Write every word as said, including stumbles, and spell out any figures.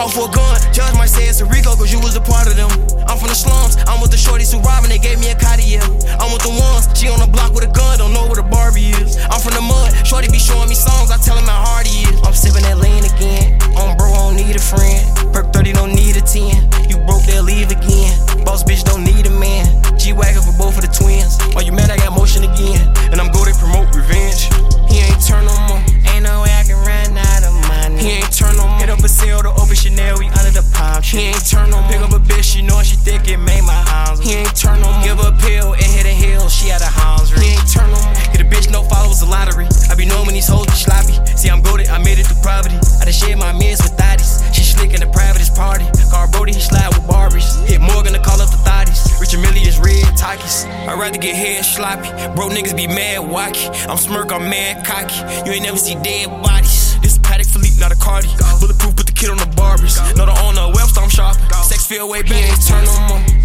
Off for a gun, judge might say it's a Rico, cause you was a part of them. I'm from the slums, I'm with the shorties who robbing, they gave me a Cartier. I'm with the ones, she on the block with a gun, don't know where the Barbie is. I'm from the mud, shorty be showing me songs, I tell him how hard he is. I'm sipping that lean again, on bro, I don't need a friend. Perk thirty don't need a ten, you broke, they'll leave again. Boss bitch don't need a man, G-Wagon for both of the twins. While you mad, I got motion again, and I'm go to promote revenge. He ain't turn no more, ain't no way I can run out of money. He ain't turn no more, hit up a sale to open Chanel, we under the palm tree. He ain't turn no more, pick up a bitch, she know she think it made my arms. He ain't turn no more, give her a pill and hit a hill, she had a Hans. He ain't turn no more, get a bitch no followers, a lottery. I be knowing when these hoes be sloppy. See, I'm goated, I made it through poverty. I done shared my meds with thotties. She slick in the privatest party. Car Brody, he slide with Barbies. Hit Morgan to call up the thotties. Richard Millions, red Takis. I'd rather get head sloppy. Bro, niggas be mad wacky. I'm smirk, I'm mad cocky. You ain't never see dead bodies. This Patek Philippe, not a Cardi. Bulletproof, put the kid on the Barbies. Know the owner, Webster, I'm shopping. Sex feel way back, ain't turn no more.